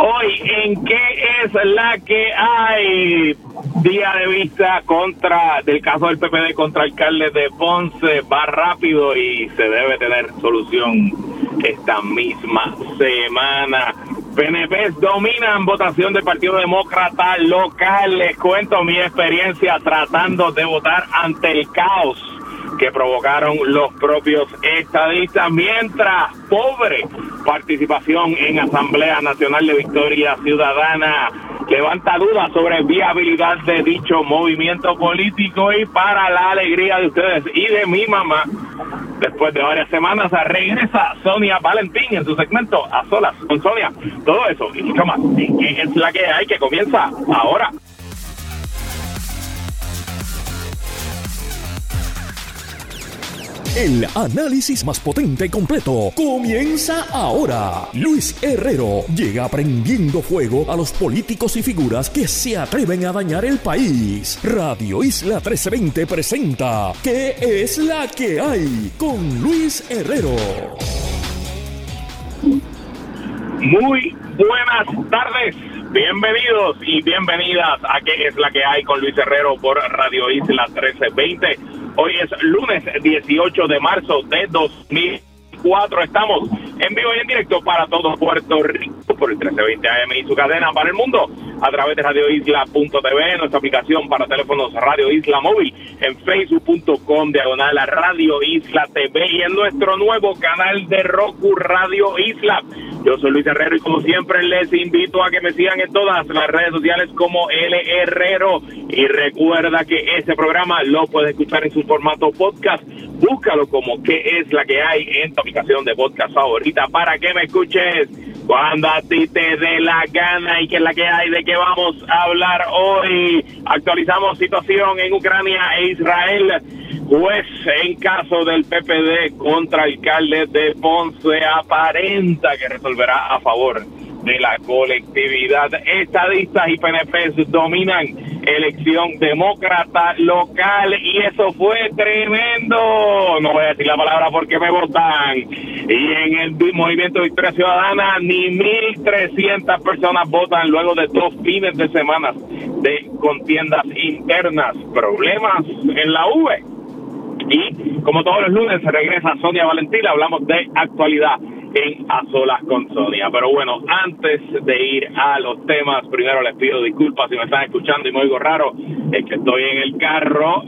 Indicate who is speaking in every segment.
Speaker 1: Hoy, ¿en qué es la que hay? Día de vista del caso del PPD contra alcalde de Ponce. Va rápido y se debe tener solución esta misma semana. PNP dominan votación del Partido Demócrata local. Les cuento mi experiencia tratando de votar ante el caos que provocaron los propios estadistas, mientras pobre participación en Asamblea Nacional de Victoria Ciudadana levanta dudas sobre viabilidad de dicho movimiento político. Y para la alegría de ustedes y de mi mamá, después de varias semanas regresa Sonia Valentín en su segmento A Solas con Sonia. Todo eso y mucho más, que es la que hay, que comienza ahora.
Speaker 2: El análisis más potente y completo comienza ahora. Luis Herrero llega prendiendo fuego a los políticos y figuras que se atreven a dañar el país. Radio Isla 1320 presenta ¿Qué es la que hay? Con Luis Herrero.
Speaker 1: Muy buenas tardes, bienvenidos y bienvenidas a ¿Qué es la que hay? Con Luis Herrero por Radio Isla 1320. Hoy es lunes 18 de marzo de 2004. Estamos en vivo y en directo para todo Puerto Rico por el 1320 AM y su cadena para el mundo a través de radioisla.tv, nuestra aplicación para teléfonos Radio Isla Móvil, en facebook.com/Radio Isla TV y en nuestro nuevo canal de Roku Radio Isla. Yo soy Luis Herrero y como siempre les invito a que me sigan en todas las redes sociales como L Herrero. Y recuerda que este programa lo puedes escuchar en su formato podcast. Búscalo como ¿Qué es la que hay? En tu aplicación de podcast favorita para que me escuches cuando a ti te dé la gana. ¿Y qué es la que hay? ¿De qué vamos a hablar hoy? Actualizamos situación en Ucrania e Israel. Juez en caso del PPD contra alcalde de Ponce aparenta que resolverá a favor de la colectividad. Estadistas y PNP dominan elección demócrata local y eso fue tremendo. No voy a decir la palabra porque me votan. Y en el movimiento Victoria Ciudadana ni 1,300 personas votan luego de 2 fines de semana de contiendas internas. Problemas en la V. Y como todos los lunes regresa Sonia Valentín, hablamos de actualidad en A Solas con Sonia. Pero bueno, antes de ir a los temas, primero les pido disculpas si me están escuchando y me oigo raro, es que estoy en el carro.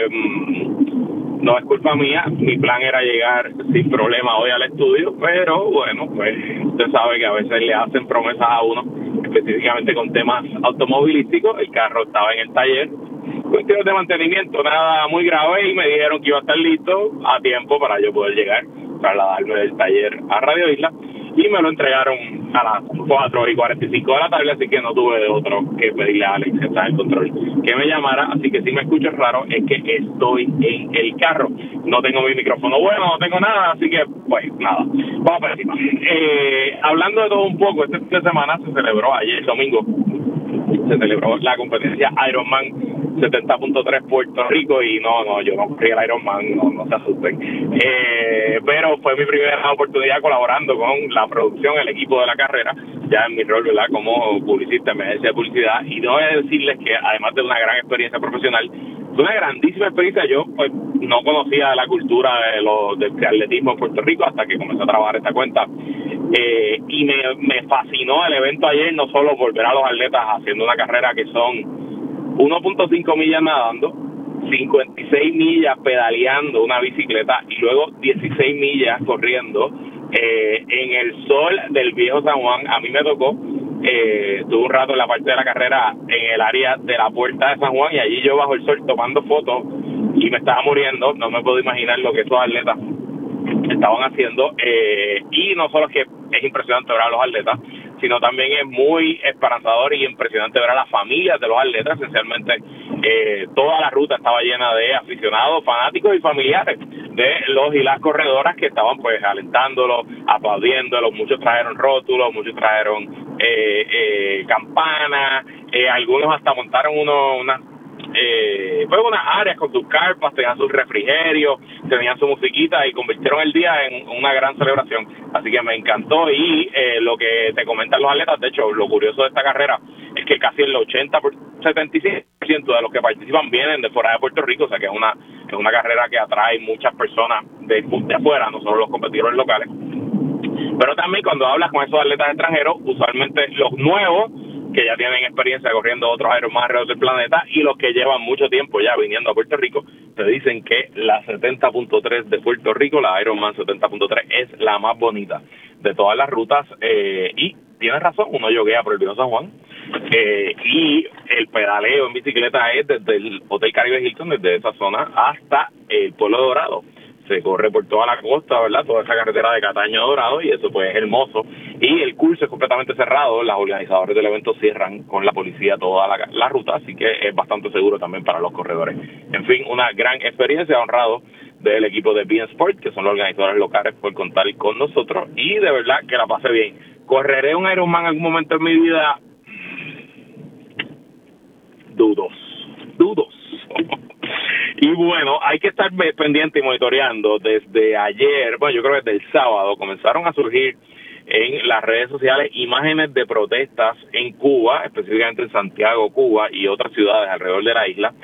Speaker 1: No es culpa mía, mi plan era llegar sin problema hoy al estudio, pero bueno, pues usted sabe que a veces le hacen promesas a uno, específicamente con temas automovilísticos. El carro estaba en el taller, cuestiones de mantenimiento, nada muy grave, y me dijeron que iba a estar listo a tiempo para yo poder llegar, trasladarme del taller a Radio Isla, y me lo entregaron a las 4:45 de la tarde, así que no tuve de otro que pedirle a Alex, que está en el control, que me llamara. Así que si me escuchas raro es que estoy en el carro, no tengo mi micrófono bueno, no tengo nada, así que pues nada, vamos para encima. Hablando de todo un poco, este fin de semana se celebró, ayer domingo, se celebró la competencia Ironman 70.3 Puerto Rico, y no, yo no corrí el Ironman, no se asusten, pero fue mi primera oportunidad colaborando con la producción, el equipo de la carrera, ya en mi rol, ¿verdad?, como publicista, en agencia de publicidad. Y debo decirles que además de una gran experiencia profesional, fue una grandísima experiencia. Yo pues no conocía la cultura del atletismo en Puerto Rico hasta que comencé a trabajar esta cuenta, y me fascinó el evento ayer, no solo por ver a los atletas haciendo una carrera que son 1.5 millas nadando, 56 millas pedaleando una bicicleta y luego 16 millas corriendo en el sol del viejo San Juan. A mí me tocó, tuve un rato en la parte de la carrera en el área de la puerta de San Juan, y allí yo bajo el sol tomando fotos y me estaba muriendo. No me puedo imaginar lo que esos atletas estaban haciendo, y no solo es que es impresionante ver a los atletas, sino también es muy esperanzador y impresionante ver a las familias de los atletas. Esencialmente toda la ruta estaba llena de aficionados, fanáticos y familiares de los y las corredoras que estaban pues alentándolos, aplaudiéndolos. Muchos trajeron rótulos, muchos trajeron campanas, algunos hasta montaron unas pues unas áreas con sus carpas, tenían sus refrigerios, tenían su musiquita y convirtieron el día en una gran celebración. Así que me encantó. Y lo que te comentan los atletas, de hecho, lo curioso de esta carrera es que casi el 75% de los que participan vienen de fuera de Puerto Rico, o sea que es una carrera que atrae muchas personas de afuera, no solo los competidores locales. Pero también cuando hablas con esos atletas extranjeros, usualmente los nuevos, que ya tienen experiencia corriendo otros Ironman alrededor del planeta, y los que llevan mucho tiempo ya viniendo a Puerto Rico, te dicen que la 70.3 de Puerto Rico, la Ironman 70.3, es la más bonita de todas las rutas, y tienes razón, uno yoguea por el Viejo San Juan, y el pedaleo en bicicleta es desde el Hotel Caribe Hilton, desde esa zona hasta el Pueblo Dorado. Se corre por toda la costa, ¿verdad? Toda esa carretera de Cataño a Dorado, y eso pues es hermoso. Y el curso es completamente cerrado. Los organizadores del evento cierran con la policía toda la ruta, así que es bastante seguro también para los corredores. En fin, una gran experiencia, honrado del equipo de BN Sport, que son los organizadores locales, por contar con nosotros, y de verdad que la pasé bien. ¿Correré un Ironman en algún momento en mi vida? Dudos. Y bueno, hay que estar pendiente y monitoreando. Desde ayer, bueno, yo creo que desde el sábado, comenzaron a surgir en las redes sociales imágenes de protestas en Cuba, específicamente en Santiago, Cuba, y otras ciudades alrededor de la isla.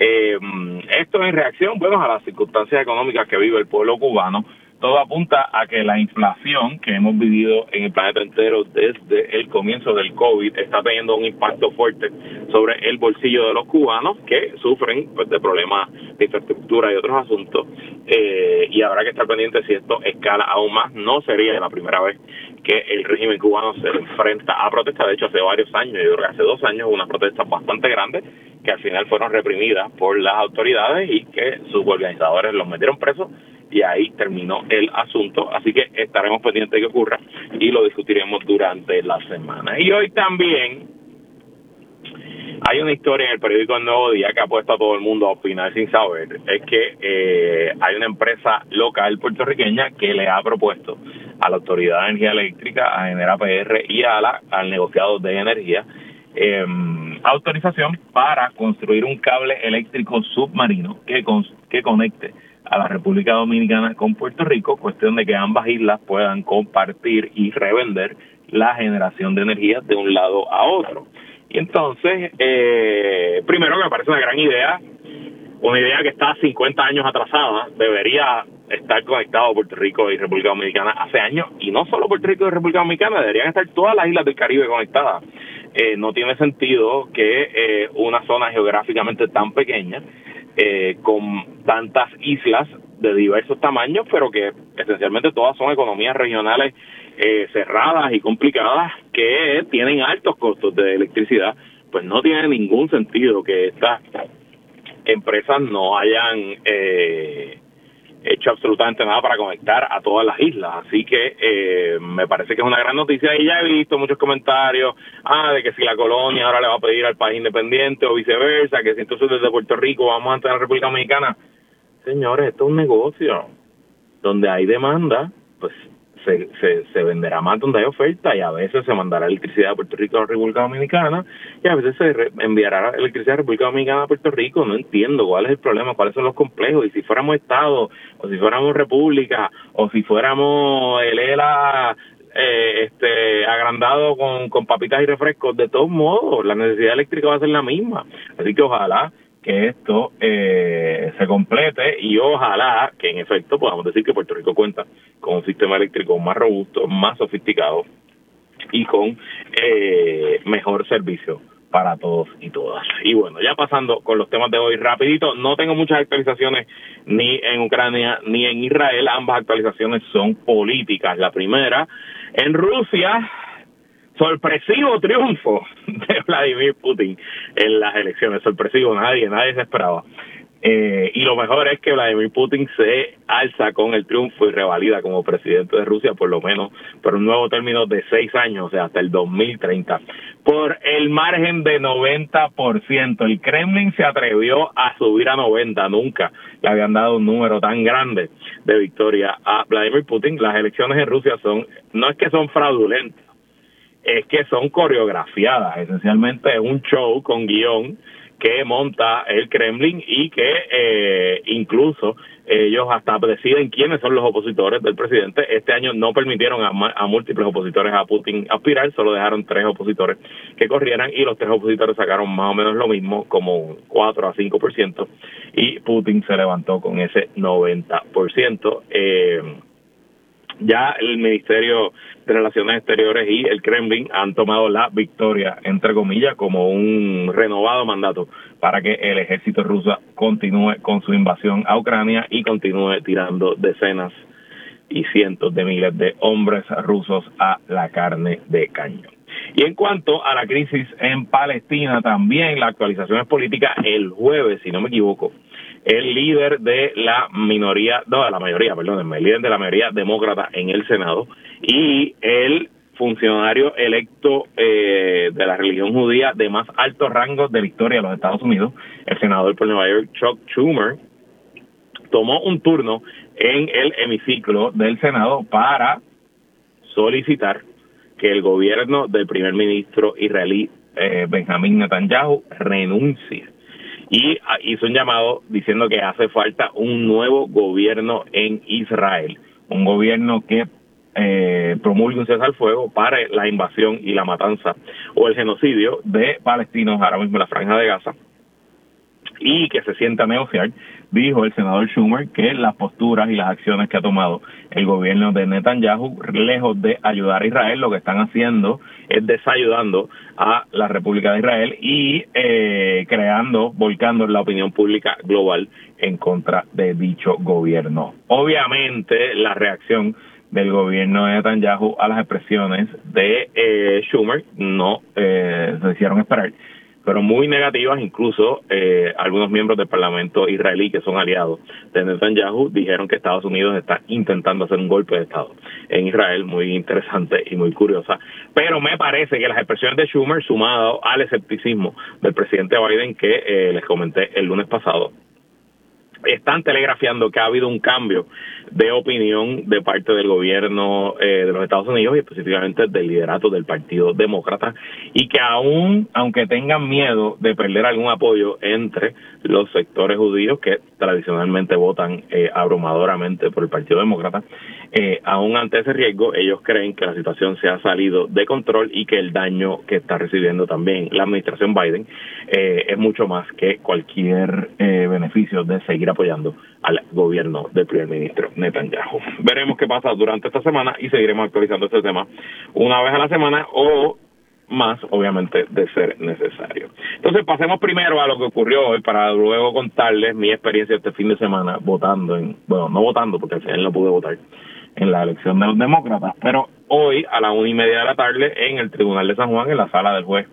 Speaker 1: Esto en reacción, bueno, a las circunstancias económicas que vive el pueblo cubano. Todo apunta a que la inflación que hemos vivido en el planeta entero desde el comienzo del COVID está teniendo un impacto fuerte sobre el bolsillo de los cubanos, que sufren pues de problemas de infraestructura y otros asuntos, y habrá que estar pendiente si esto escala aún más. No sería la primera vez que el régimen cubano se enfrenta a protestas. De hecho, hace varios años, yo creo que hace 2 años, una protesta bastante grande que al final fueron reprimidas por las autoridades y que sus organizadores los metieron presos, y ahí terminó el asunto. Así que estaremos pendientes de que ocurra y lo discutiremos durante la semana. Y hoy también hay una historia en el periódico El Nuevo Día que ha puesto a todo el mundo a opinar sin saber. Es que hay una empresa local puertorriqueña que le ha propuesto a la Autoridad de Energía Eléctrica, a Genera PR y al negociado de energía, autorización para construir un cable eléctrico submarino que conecte a la República Dominicana con Puerto Rico, cuestión de que ambas islas puedan compartir y revender la generación de energía de un lado a otro. Y entonces, primero que me parece una gran idea, una idea que está 50 años atrasada. Debería estar conectado Puerto Rico y República Dominicana hace años, y no solo Puerto Rico y República Dominicana, deberían estar todas las islas del Caribe conectadas. No tiene sentido que una zona geográficamente tan pequeña, con tantas islas de diversos tamaños, pero que esencialmente todas son economías regionales cerradas y complicadas, que tienen altos costos de electricidad, pues no tiene ningún sentido que estas empresas no hayan hecho absolutamente nada para conectar a todas las islas. Así que me parece que es una gran noticia, y ya he visto muchos comentarios de que si la colonia ahora le va a pedir al país independiente o viceversa, que si entonces desde Puerto Rico vamos a entrar a la República Dominicana. Señores, esto es un negocio donde hay demanda, pues se venderá más donde hay oferta, y a veces se mandará electricidad a Puerto Rico a la República Dominicana, y a veces se enviará electricidad a la República Dominicana a Puerto Rico. No entiendo cuál es el problema, cuáles son los complejos. Y si fuéramos Estado, o si fuéramos República, o si fuéramos el ELA agrandado con papitas y refrescos, de todos modos la necesidad eléctrica va a ser la misma. Así que ojalá que esto se complete, y ojalá que en efecto podamos decir que Puerto Rico cuenta con un sistema eléctrico más robusto, más sofisticado y con mejor servicio para todos y todas. Y bueno, ya pasando con los temas de hoy rapidito, no tengo muchas actualizaciones ni en Ucrania ni en Israel. Ambas actualizaciones son políticas. La primera, en Rusia, sorpresivo triunfo de Vladimir Putin en las elecciones. Sorpresivo, nadie se esperaba. Y lo mejor es que Vladimir Putin se alza con el triunfo y revalida como presidente de Rusia, por lo menos por un nuevo término de 6 años, o sea, hasta el 2030, por el margen de 90%. El Kremlin se atrevió a subir a 90, nunca le habían dado un número tan grande de victoria a Vladimir Putin. Las elecciones en Rusia no es que son fraudulentas, es que son coreografiadas. Esencialmente es un show con guión que monta el Kremlin y que incluso ellos hasta deciden quiénes son los opositores del presidente. Este año no permitieron a múltiples opositores a Putin aspirar, solo dejaron 3 opositores que corrieran y los 3 opositores sacaron más o menos lo mismo, como un 4 a 5%, y Putin se levantó con ese 90%. Ya el Ministerio de Relaciones Exteriores y el Kremlin han tomado la victoria, entre comillas, como un renovado mandato para que el ejército ruso continúe con su invasión a Ucrania y continúe tirando decenas y cientos de miles de hombres rusos a la carne de cañón. Y en cuanto a la crisis en Palestina, también la actualización es política. El jueves, si no me equivoco, el líder de la minoría, no, de la mayoría, perdónenme, el líder de la mayoría demócrata en el Senado y el funcionario electo de la religión judía de más alto rango de la historia de los Estados Unidos, el senador por Nueva York, Chuck Schumer, tomó un turno en el hemiciclo del Senado para solicitar que el gobierno del primer ministro israelí Benjamín Netanyahu renuncie. Y hizo un llamado diciendo que hace falta un nuevo gobierno en Israel, un gobierno que promulgue un cese al fuego para la invasión y la matanza o el genocidio de palestinos ahora mismo en la Franja de Gaza, y que se sienta a negociar. Dijo el senador Schumer que las posturas y las acciones que ha tomado el gobierno de Netanyahu, lejos de ayudar a Israel, lo que están haciendo es desayudando a la República de Israel y volcando la opinión pública global en contra de dicho gobierno. Obviamente, la reacción del gobierno de Netanyahu a las expresiones de Schumer no se hicieron esperar, pero muy negativas. Incluso algunos miembros del Parlamento israelí que son aliados de Netanyahu dijeron que Estados Unidos está intentando hacer un golpe de Estado en Israel. Muy interesante y muy curiosa, pero me parece que las expresiones de Schumer, sumado al escepticismo del presidente Biden que les comenté el lunes pasado, están telegrafiando que ha habido un cambio de opinión de parte del gobierno de los Estados Unidos y específicamente del liderato del Partido Demócrata, y que aunque tengan miedo de perder algún apoyo entre los sectores judíos que tradicionalmente votan abrumadoramente por el Partido Demócrata, aún ante ese riesgo, ellos creen que la situación se ha salido de control y que el daño que está recibiendo también la administración Biden es mucho más que cualquier beneficio de seguir apoyando al gobierno del primer ministro Netanyahu. Veremos qué pasa durante esta semana y seguiremos actualizando este tema una vez a la semana o más, obviamente, de ser necesario. Entonces, pasemos primero a lo que ocurrió hoy para luego contarles mi experiencia este fin de semana votando no votando porque al final no pude votar en la elección de los demócratas, pero hoy a las 1:30 de la tarde en el Tribunal de San Juan, en la sala del juez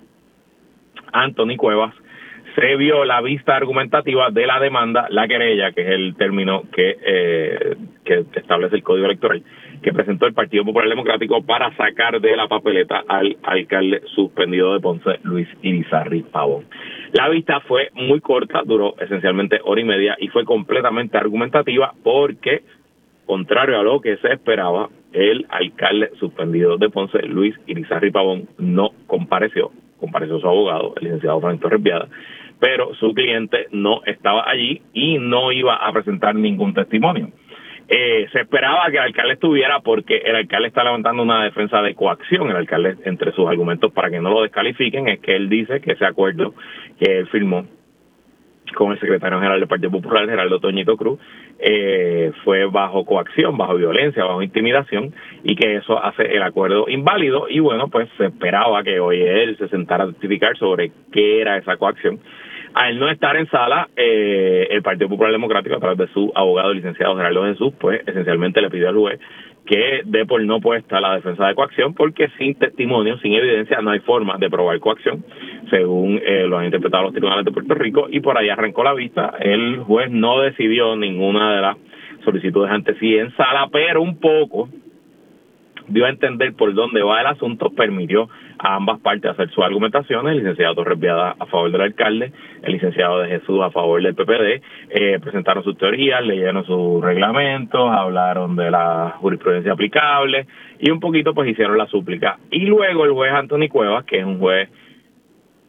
Speaker 1: Anthony Cuevas, se vio la vista argumentativa de la demanda, la querella, que es el término que establece el Código Electoral, que presentó el Partido Popular Democrático para sacar de la papeleta al alcalde suspendido de Ponce, Luis Irizarry Pavón. La vista fue muy corta, duró esencialmente 1:30 y fue completamente argumentativa porque, contrario a lo que se esperaba, el alcalde suspendido de Ponce, Luis Irizarry Pavón, no compareció su abogado, el licenciado Frank Torres Viada, pero su cliente no estaba allí y no iba a presentar ningún testimonio. Se esperaba que el alcalde estuviera porque el alcalde está levantando una defensa de coacción. El alcalde, entre sus argumentos para que no lo descalifiquen, es que él dice que ese acuerdo que él firmó con el secretario general del Partido Popular, Gerardo Toñito Cruz, fue bajo coacción, bajo violencia, bajo intimidación, y que eso hace el acuerdo inválido. Y bueno, pues se esperaba que hoy él se sentara a testificar sobre qué era esa coacción. Al no estar en sala, el Partido Popular Democrático, a través de su abogado, el licenciado Gerardo Jesús, pues esencialmente le pidió al juez que dé por no puesta la defensa de coacción, porque sin testimonio, sin evidencia, no hay forma de probar coacción, según lo han interpretado los tribunales de Puerto Rico, y por ahí arrancó la vista. El juez no decidió ninguna de las solicitudes ante sí en sala, pero un poco dio a entender por dónde va el asunto, permitió a ambas partes hacer sus argumentaciones. El licenciado Torres Viada a favor del alcalde, el licenciado de Jesús a favor del PPD, presentaron sus teorías, leyeron sus reglamentos, hablaron de la jurisprudencia aplicable y un poquito pues hicieron la súplica. Y luego el juez Anthony Cuevas, que es un juez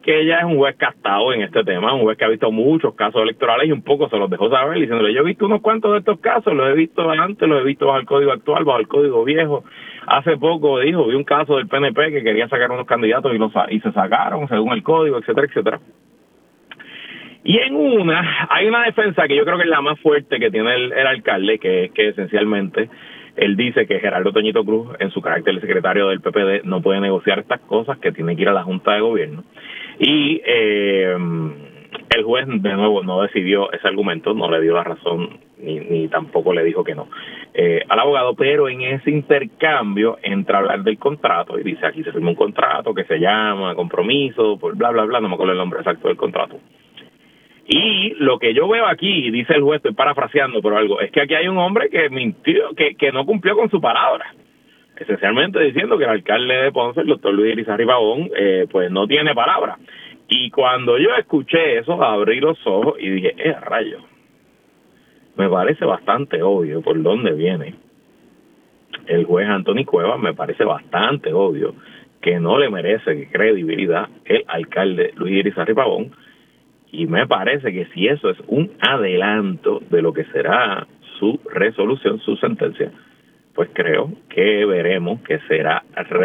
Speaker 1: que ella es un juez castado en este tema, un juez que ha visto muchos casos electorales y un poco se los dejó saber diciéndole, yo he visto unos cuantos de estos casos, los he visto antes, los he visto bajo el código actual, bajo el código viejo. Hace poco vi un caso del PNP que quería sacar unos candidatos y se sacaron según el código, etcétera, etcétera. Y hay una defensa que yo creo que es la más fuerte que tiene el alcalde, que esencialmente él dice que Gerardo Toñito Cruz, en su carácter de secretario del PPD, no puede negociar estas cosas, que tiene que ir a la Junta de Gobierno. Y el juez, de nuevo, no decidió ese argumento, no le dio la razón, ni tampoco le dijo que no al abogado, pero en ese intercambio entra a hablar del contrato y dice, aquí se firma un contrato que se llama compromiso, por bla, bla, bla, no me acuerdo el nombre exacto del contrato. Y lo que yo veo aquí, dice el juez, estoy parafraseando por algo, es que aquí hay un hombre que mintió, que no cumplió con su palabra, esencialmente diciendo que el alcalde de Ponce, el doctor Luis Irizarry Pavón, pues no tiene palabra. Y cuando yo escuché eso, abrí los ojos y dije, rayo, me parece bastante obvio por dónde viene el juez Anthony Cuevas, me parece bastante obvio que no le merece credibilidad el alcalde Luis Irizarry Pavón. Y me parece que si eso es un adelanto de lo que será su resolución, su sentencia, pues creo que veremos que será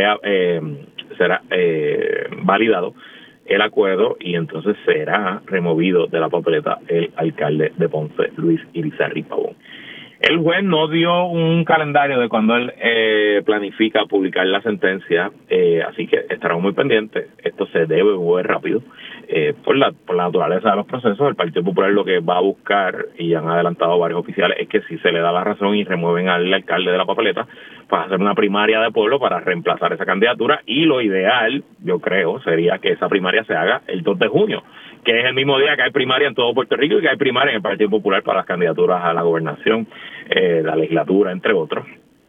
Speaker 1: validado el acuerdo y entonces será removido de la papeleta el alcalde de Ponce, Luis Irizarry Pavón. El juez no dio un calendario de cuando él planifica publicar la sentencia, así que estaremos muy pendientes. Esto se debe mover rápido. Por la naturaleza de los procesos, el Partido Popular lo que va a buscar, y han adelantado varios oficiales, es que si se le da la razón y remueven al alcalde de la papeleta, pues hacer una primaria de pueblo para reemplazar esa candidatura, y lo ideal, yo creo, sería que esa primaria se haga el 2 de junio, que es el mismo día que hay primaria en todo Puerto Rico y que hay primaria en el Partido Popular para las candidaturas a la gobernación, la legislatura, entre otros.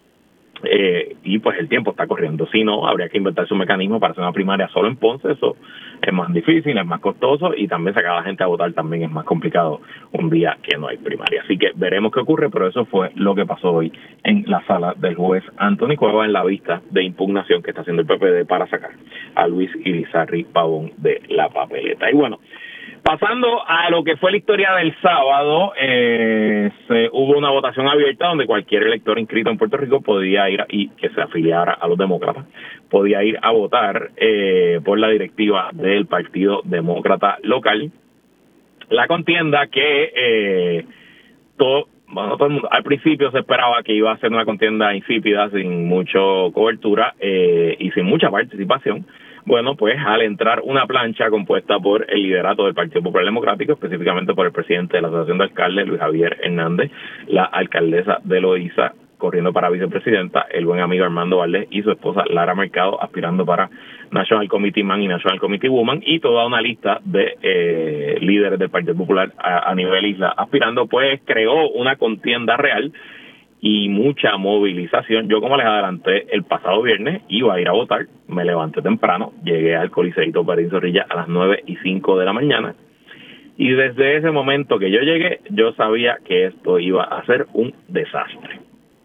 Speaker 1: Y pues el tiempo está corriendo. Si no, habría que inventarse un mecanismo para hacer una primaria solo en Ponce. Eso es más difícil, es más costoso y también sacar a la gente a votar también es más complicado un día que no hay primaria. Así que veremos qué ocurre, pero eso fue lo que pasó hoy en la sala del juez Anthony Cuevas en la vista de impugnación que está haciendo el PPD para sacar a Luis Irizarry Pavón de la papeleta. Y bueno, pasando a lo que fue la historia del sábado, hubo una votación abierta donde cualquier elector inscrito en Puerto Rico podía ir y que se afiliara a los demócratas, podía ir a votar por la directiva del Partido Demócrata local. La contienda que todo el mundo, al principio se esperaba que iba a ser una contienda insípida, sin mucha cobertura y sin mucha participación. Bueno, pues al entrar una plancha compuesta por el liderato del Partido Popular Democrático, específicamente por el presidente de la Asociación de Alcaldes, Luis Javier Hernández, la alcaldesa de Loíza, corriendo para vicepresidenta, el buen amigo Armando Valdés y su esposa Lara Mercado, aspirando para National Committee Man y National Committee Woman, y toda una lista de líderes del Partido Popular a nivel isla aspirando, pues creó una contienda real y mucha movilización. Yo, como les adelanté, el pasado viernes iba a ir a votar, me levanté temprano, llegué al Coliseíto Pedrín Zorrilla a las 9:05 de la mañana, y desde ese momento que yo llegué, yo sabía que esto iba a ser un desastre.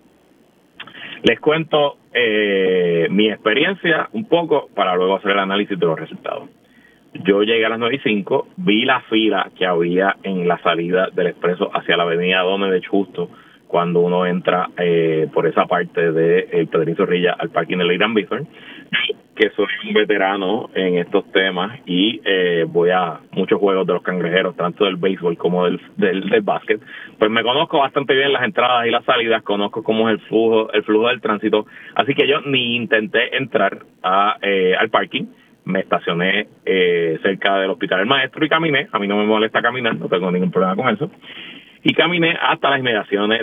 Speaker 1: Les cuento mi experiencia un poco para luego hacer el análisis de los resultados. Yo llegué a las 9:05, vi la fila que había en la salida del expreso hacia la avenida Donedech justo cuando uno entra por esa parte de Pedrín Zorrilla al parking de Ley Grand Bithorn, que soy un veterano en estos temas y voy a muchos juegos de los cangrejeros, tanto del béisbol como del básquet, pues me conozco bastante bien las entradas y las salidas, conozco cómo es el flujo del tránsito, así que yo ni intenté entrar al parking, me estacioné cerca del Hospital del Maestro y caminé, a mí no me molesta caminar, no tengo ningún problema con eso, y caminé hasta las inmediaciones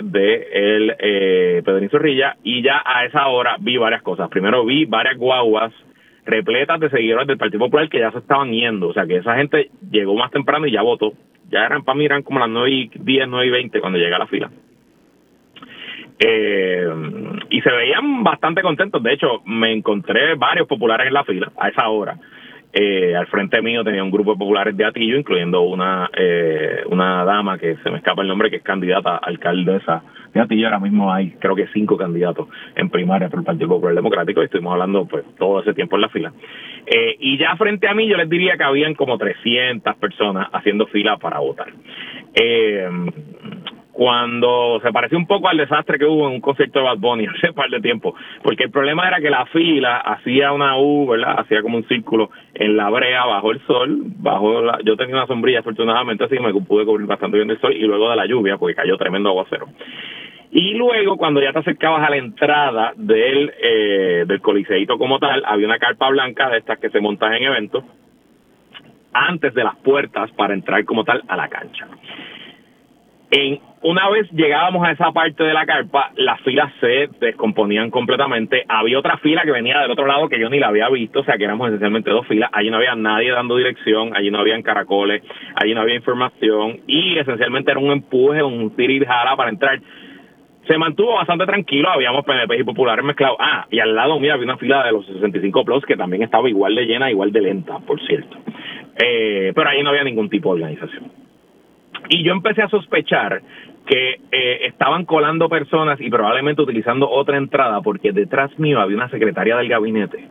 Speaker 1: de Pedrín Zorrilla, y ya a esa hora vi varias cosas. Primero vi varias guaguas repletas de seguidores del Partido Popular que ya se estaban yendo, o sea que esa gente llegó más temprano y ya votó. Ya para mí eran como las 9:10, 9:20 cuando llegué a la fila. Y se veían bastante contentos. De hecho, me encontré varios populares en la fila a esa hora. Al frente mío tenía un grupo de populares de Atillo, incluyendo una dama que se me escapa el nombre, que es candidata a alcaldesa de Atillo. Ahora mismo hay creo que 5 candidatos en primaria por el Partido Popular Democrático, y estuvimos hablando pues todo ese tiempo en la fila. Y ya frente a mí yo les diría que habían como 300 personas haciendo fila para votar. Cuando se pareció un poco al desastre que hubo en un concierto de Bad Bunny hace un par de tiempo, porque el problema era que la fila hacía una U, ¿verdad? Hacía como un círculo en la brea bajo el sol, yo tenía una sombrilla afortunadamente, así que me pude cubrir bastante bien del sol, y luego de la lluvia, porque cayó tremendo aguacero. Y luego, cuando ya te acercabas a la entrada del Coliseíto como tal, había una carpa blanca de estas que se montan en eventos, antes de las puertas para entrar como tal a la cancha. Una vez llegábamos a esa parte de la carpa, las filas se descomponían completamente. Había otra fila que venía del otro lado que yo ni la había visto, o sea que éramos esencialmente 2 filas. Allí no había nadie dando dirección, allí no habían caracoles, allí no había información, y esencialmente era un empuje, un tira y jala para entrar. Se mantuvo bastante tranquilo, habíamos PNP y populares mezclados. Y al lado mío había una fila de los 65 plus que también estaba igual de llena, igual de lenta, por cierto. Pero ahí no había ningún tipo de organización. Y yo empecé a sospechar que estaban colando personas y probablemente utilizando otra entrada, porque detrás mío había una secretaria del gabinete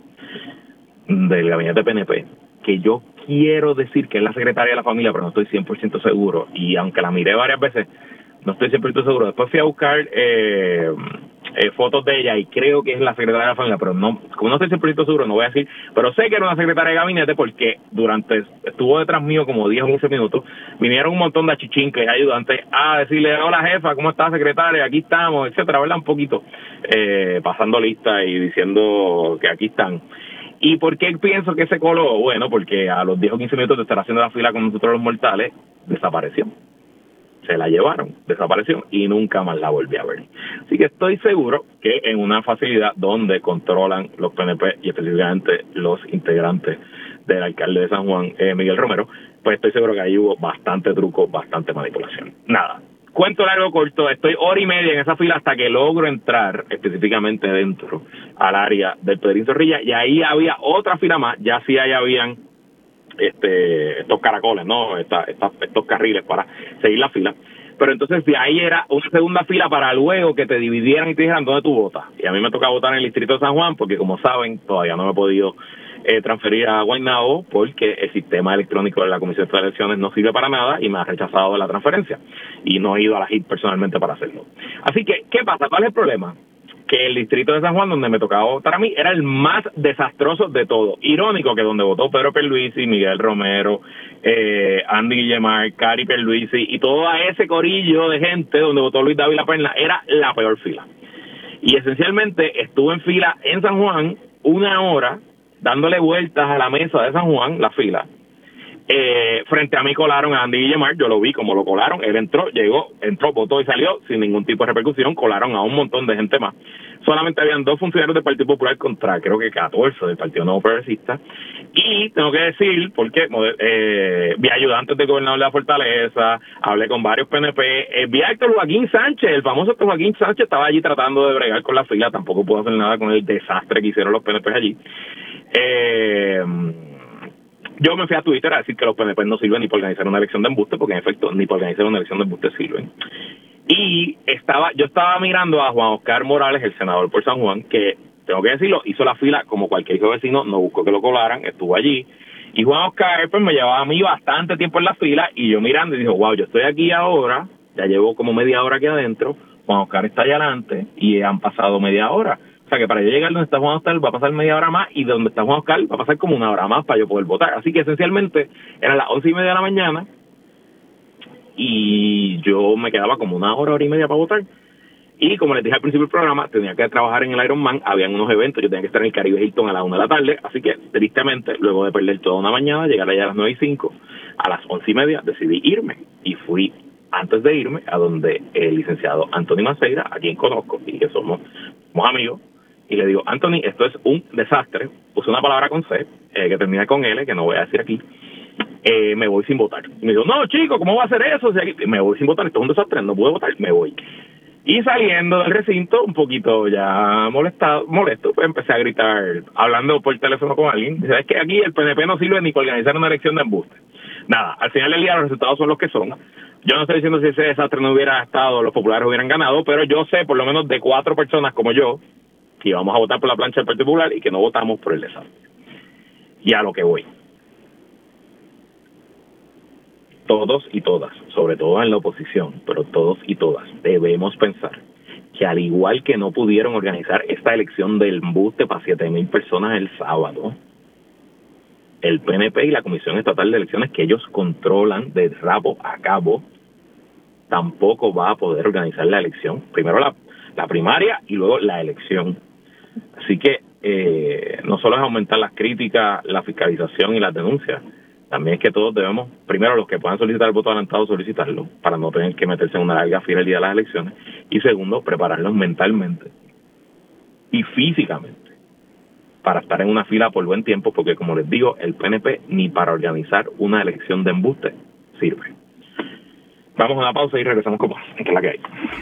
Speaker 1: PNP, que yo quiero decir que es la secretaria de la familia, pero no estoy 100% seguro. Y aunque la miré varias veces, no estoy 100% seguro. Después fui a buscar fotos de ella y creo que es la secretaria de la familia, pero no, como no estoy 100% seguro, no voy a decir, pero sé que era una secretaria de gabinete porque estuvo detrás mío como 10 o 15 minutos, vinieron un montón de achichincles, ayudantes, a decirle, hola jefa, ¿cómo está secretaria? Aquí estamos, etcétera, ¿verdad? Un poquito, pasando lista y diciendo que aquí están. ¿Y por qué pienso que se coló? Bueno, porque a los 10 o 15 minutos de estar haciendo la fila con nosotros los mortales, desapareció. Se la llevaron, desapareció y nunca más la volví a ver. Así que estoy seguro que en una facilidad donde controlan los PNP y específicamente los integrantes del alcalde de San Juan, Miguel Romero, pues estoy seguro que ahí hubo bastante truco, bastante manipulación. Nada, cuento largo corto, estoy hora y media en esa fila hasta que logro entrar específicamente dentro al área del Pedrín Zorrilla, y ahí había otra fila más, ya sí ahí habían estos caracoles, ¿no? Estos carriles para seguir la fila. Pero entonces de ahí era una segunda fila para luego que te dividieran y te dijeran dónde tú votas. Y a mí me toca votar en el distrito de San Juan porque, como saben, todavía no me he podido transferir a Guaynabo porque el sistema electrónico de la Comisión de Elecciones no sirve para nada y me ha rechazado la transferencia. Y no he ido a la JIT personalmente para hacerlo. Así que, ¿qué pasa? ¿Cuál es el problema? Que el distrito de San Juan, donde me tocaba votar a mí, era el más desastroso de todo. Irónico que donde votó Pedro Pierluisi, Miguel Romero, Andy Guillemar, Cari Pierluisi y todo ese corillo de gente donde votó Luis Dávila Perna, era la peor fila. Y esencialmente estuve en fila en San Juan 1 hora, dándole vueltas a la mesa de San Juan, la fila. Frente a mí colaron a Andy Guillemar, yo lo vi como lo colaron, él entró, votó y salió sin ningún tipo de repercusión, colaron a un montón de gente más. Solamente habían 2 funcionarios del Partido Popular contra creo que 14 del Partido Nuevo Progresista, y tengo que decir, porque vi ayudantes del gobernador de la Fortaleza, hablé con varios PNP, vi a Héctor Joaquín Sánchez, el famoso Héctor Joaquín Sánchez estaba allí tratando de bregar con la fila, tampoco pudo hacer nada con el desastre que hicieron los PNP allí. Yo me fui a Twitter a decir que los PNP no sirven ni para organizar una elección de embuste, porque en efecto ni para organizar una elección de embuste sirven. Y yo estaba mirando a Juan Oscar Morales, el senador por San Juan, que, tengo que decirlo, hizo la fila como cualquier hijo vecino, no buscó que lo colaran, estuvo allí. Y Juan Oscar pues me llevaba a mí bastante tiempo en la fila, y yo mirando y dijo, wow, yo estoy aquí ahora, ya llevo como media hora aquí adentro, Juan Oscar está allá adelante y han pasado media hora. O sea que para yo llegar donde está Juan Oscar va a pasar media hora más, y donde está Juan Oscar va a pasar como 1 hora más para yo poder votar. Así que esencialmente eran las 11:30 de la mañana y yo me quedaba como 1 hora, 1 hora y media para votar. Y como les dije al principio del programa, tenía que trabajar en el Ironman, habían unos eventos, yo tenía que estar en el Caribe Hilton a las 1 de la tarde, así que tristemente, luego de perder toda una mañana, llegar allá a las 9:05, a las 11:30 decidí irme, y fui antes de irme a donde el licenciado Anthony Maceira, a quien conozco y que somos amigos, y le digo, Anthony, esto es un desastre, puse una palabra con C, que termina con L, que no voy a decir aquí, me voy sin votar. Y me dijo, no chico, ¿cómo va a hacer eso? Me voy sin votar, esto es un desastre, no puedo votar, me voy. Y saliendo del recinto, un poquito ya molesto, pues empecé a gritar, hablando por teléfono con alguien. ¿Sabes que aquí el PNP no sirve ni para organizar una elección de embuste? Nada, al final del día los resultados son los que son. Yo no estoy diciendo si ese desastre no hubiera estado, los populares hubieran ganado, pero yo sé por lo menos de 4 personas como yo que íbamos a votar por la plancha del Partido Popular y que no votamos por el desastre. Y a lo que voy. Todos y todas, sobre todo en la oposición, pero todos y todas, debemos pensar que al igual que no pudieron organizar esta elección del embuste para 7,000 personas el sábado, el PNP y la Comisión Estatal de Elecciones, que ellos controlan de rabo a cabo, tampoco va a poder organizar la elección. Primero la primaria y luego la elección. Así que no solo es aumentar las críticas, la fiscalización y las denuncias, también es que todos debemos, primero los que puedan solicitar el voto adelantado, solicitarlo, para no tener que meterse en una larga fila el día de las elecciones, y segundo, prepararlos mentalmente y físicamente para estar en una fila por buen tiempo, porque como les digo, el PNP ni para organizar una elección de embuste sirve. Vamos a una pausa y regresamos con más, que es la que hay.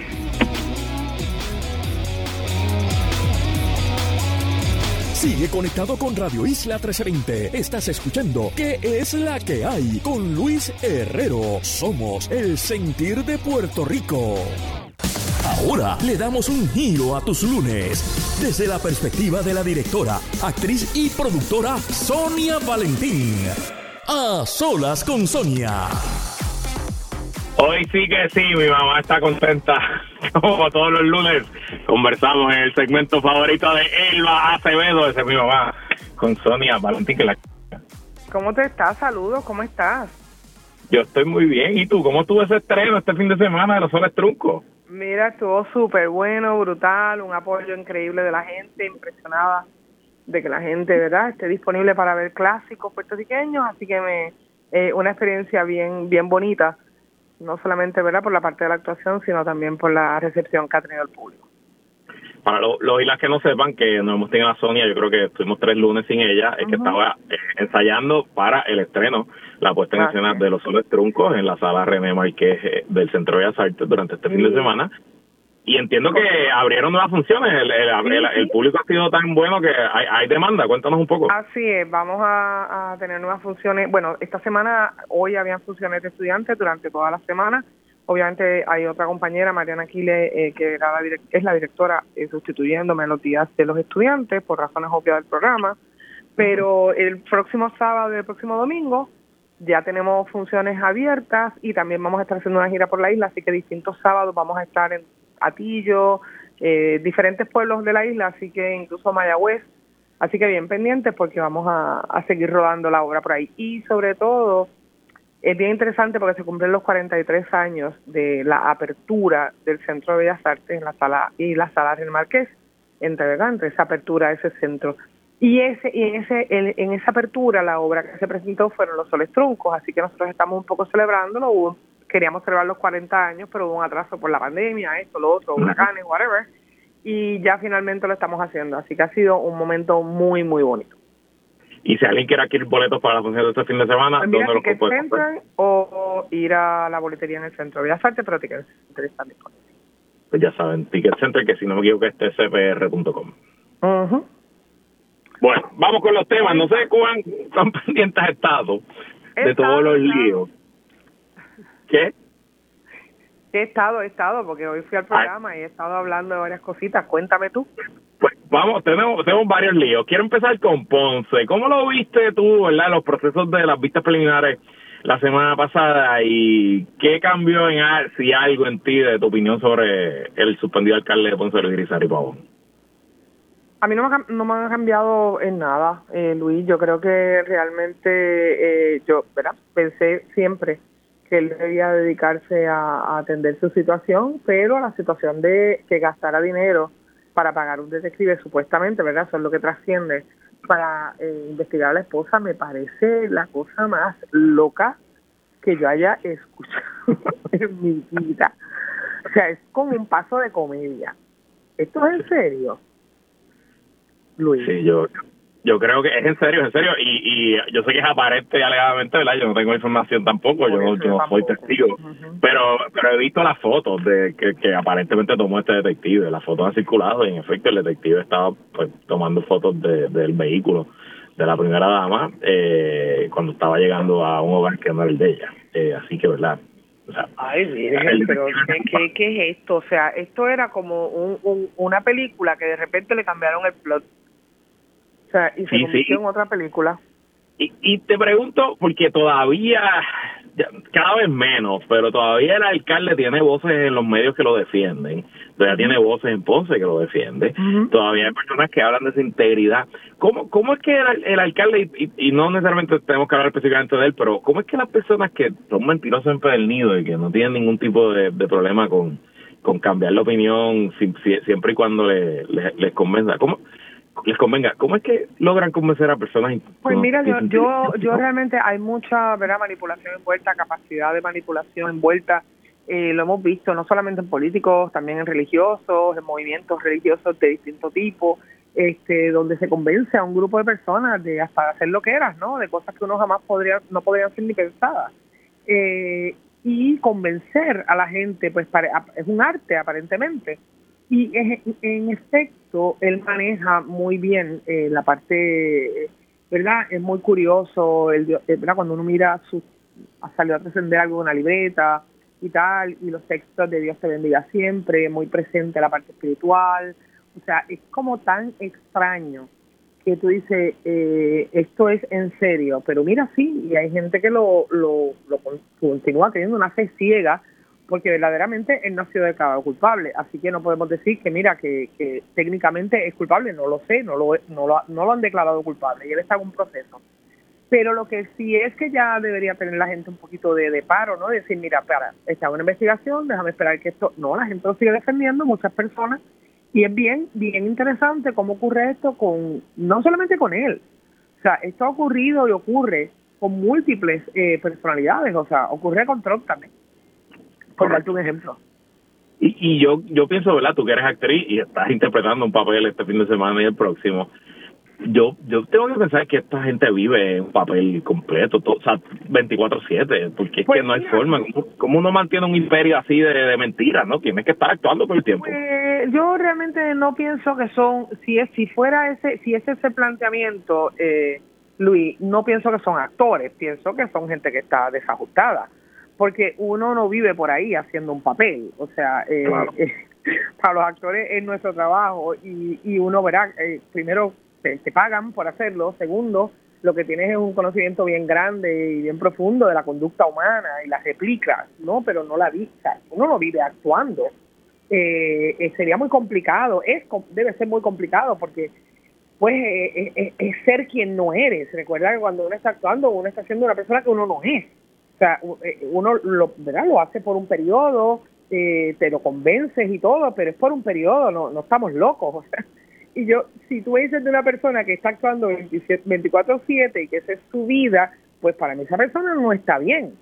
Speaker 2: Sigue conectado con Radio Isla 1320. Estás escuchando ¿Qué es la que hay? Con Luis Herrero. Somos el sentir de Puerto Rico. Ahora le damos un giro a tus lunes desde la perspectiva de la directora, actriz y productora Sonia Valentín. A solas con Sonia.
Speaker 1: Hoy sí que sí, mi mamá está contenta. Como todos los lunes, conversamos en el segmento favorito de Elba Acevedo, ese es mi mamá, con Sonia Valentín.
Speaker 3: ¿Cómo te estás? Saludos, ¿cómo estás?
Speaker 1: Yo estoy muy bien. ¿Y tú? ¿Cómo estuvo ese estreno este fin de semana de Los Soles Truncos?
Speaker 3: Mira, estuvo súper bueno, brutal, un apoyo increíble de la gente, impresionada de que la gente, ¿verdad?, esté disponible para ver clásicos puertorriqueños, así que una experiencia bien bonita. No solamente, ¿verdad?, por la parte de la actuación, sino también por la recepción que ha tenido el público.
Speaker 1: Para los y las que no sepan, que no hemos tenido a Sonia, yo creo que estuvimos 3 lunes sin ella, es que estaba ensayando para el estreno, la puesta en escena de Los Soles Truncos en la sala René Márquez del Centro de Bellas Artes durante este fin de semana. Y entiendo que abrieron nuevas funciones, el público ha sido tan bueno que hay demanda. Cuéntanos un poco.
Speaker 3: Así es, vamos a tener nuevas funciones. Bueno, esta semana, hoy habían funciones de estudiantes durante toda la semana. Obviamente hay otra compañera, Mariana Aquile, que es la directora, sustituyéndome en los días de los estudiantes, por razones obvias del programa. Pero el próximo sábado y el próximo domingo ya tenemos funciones abiertas y también vamos a estar haciendo una gira por la isla, así que distintos sábados vamos a estar en Atillo, diferentes pueblos de la isla, así que incluso Mayagüez, así que bien pendientes porque vamos a seguir rodando la obra por ahí. Y sobre todo, es bien interesante porque se cumplen los 43 años de la apertura del Centro de Bellas Artes en la sala René Márquez, entre esa apertura de ese centro. Y en esa apertura la obra que se presentó fueron Los Soles Truncos, así que nosotros estamos un poco celebrándolo. Queríamos celebrar los 40 años, pero hubo un atraso por la pandemia, esto, lo otro, huracanes, whatever, y ya finalmente lo estamos haciendo, así que ha sido un momento muy bonito.
Speaker 1: Y si alguien quiere adquirir boletos para la función de este fin de semana,
Speaker 3: pues
Speaker 1: ¿dónde los puede
Speaker 3: comprar? O ir a la boletería en el Centro de Bellas Artes, pero Ticket Center están disponibles.
Speaker 1: Pues ya saben, Ticket Center, que si no me equivoco es tcpr.com. Bueno, vamos con los temas. No sé cuán pendientes has estado de todos los líos. ¿Qué?
Speaker 3: He estado, porque hoy fui al programa y he estado hablando de varias cositas. Cuéntame tú.
Speaker 1: Pues vamos, tenemos varios líos. Quiero empezar con Ponce. ¿Cómo lo viste tú, verdad, los procesos de las vistas preliminares la semana pasada y qué cambió si algo en ti de tu opinión sobre el suspendido alcalde de Ponce, Luis Irizarry Pavón?
Speaker 3: A mí no me ha cambiado en nada, Luis. Yo creo que realmente ¿verdad?, pensé siempre que él debía dedicarse a atender su situación, pero la situación de que gastara dinero para pagar un detective, supuestamente, ¿verdad?, eso es lo que trasciende, para investigar a la esposa, me parece la cosa más loca que yo haya escuchado en mi vida. O sea, es como un paso de comedia. ¿Esto es en serio, Luis?
Speaker 1: Sí, yo Yo creo que es en serio, y yo sé que es aparente y alegadamente, ¿verdad? Yo no tengo información tampoco, yo no soy testigo, pero he visto las fotos de que aparentemente tomó este detective. Las fotos han circulado y en efecto el detective estaba pues tomando fotos del vehículo de la primera dama cuando estaba llegando a un hogar que no era el de ella. Así que, ¿verdad? O sea,
Speaker 3: ay, Virgen, pero ¿qué es esto? O sea, esto era como una película que de repente le cambiaron el plot. O sea, y se convirtió en otra película.
Speaker 1: Y te pregunto, porque todavía, cada vez menos, pero todavía el alcalde tiene voces en los medios que lo defienden, todavía tiene voces en Ponce que lo defiende, todavía hay personas que hablan de su integridad. ¿Cómo es que el alcalde, y no necesariamente tenemos que hablar específicamente de él, pero cómo es que las personas que son mentirosas empedernidos y que no tienen ningún tipo de problema con cambiar la opinión siempre y cuando les convenza, ¿cómo es que logran convencer a personas?
Speaker 3: Pues mira, yo realmente hay mucha, ¿verdad?, manipulación envuelta, capacidad de manipulación envuelta, lo hemos visto no solamente en políticos, también en religiosos, en movimientos religiosos de distinto tipo, donde se convence a un grupo de personas de hasta hacer lo que eras, ¿no?, de cosas que uno jamás no podrían ser ni pensadas, y convencer a la gente, pues es un arte aparentemente. Y en efecto, él maneja muy bien la parte, ¿verdad? Es muy curioso, ¿verdad? Cuando uno mira, salió a trascender algo de una libreta y tal, y los textos de Dios te bendiga siempre, muy presente la parte espiritual. O sea, es como tan extraño que tú dices, esto es en serio. Pero mira, sí, y hay gente que lo continúa teniendo una fe ciega, porque verdaderamente él no ha sido declarado culpable, así que no podemos decir que mira que técnicamente es culpable, no lo sé, no lo han declarado culpable y él está en un proceso. Pero lo que sí es que ya debería tener la gente un poquito de paro, ¿no? Decir, mira, está una investigación, déjame esperar que esto... No, la gente lo sigue defendiendo, muchas personas, y es bien interesante cómo ocurre esto no solamente con él, o sea, esto ha ocurrido y ocurre con múltiples personalidades, o sea, ocurre con Trump también. Por darte un ejemplo.
Speaker 1: Y yo pienso, ¿verdad? Tú que eres actriz y estás interpretando un papel este fin de semana y el próximo. Yo tengo que pensar que esta gente vive un papel completo, o sea, 24/7, porque es que no hay forma. ¿Cómo uno mantiene un imperio así de mentiras, no? Tienes que estar actuando todo el tiempo.
Speaker 3: Pues yo realmente no pienso que si es ese planteamiento, Luis, no pienso que son actores, pienso que son gente que está desajustada. Porque uno no vive por ahí haciendo un papel, o sea, claro. Para los actores es nuestro trabajo y uno verá, primero te pagan por hacerlo, segundo, lo que tienes es un conocimiento bien grande y bien profundo de la conducta humana y la replicas, ¿no? Pero no la vista, uno no vive actuando, sería muy complicado, debe ser muy complicado porque pues es ser quien no eres. Recuerda que cuando uno está actuando, uno está siendo una persona que uno no es. O sea, uno ¿verdad? Lo hace por un periodo, te lo convences y todo, pero es por un periodo, no estamos locos. O sea, y si tú dices de una persona que está actuando 24/7 y que esa es su vida, pues para mí esa persona no está bien.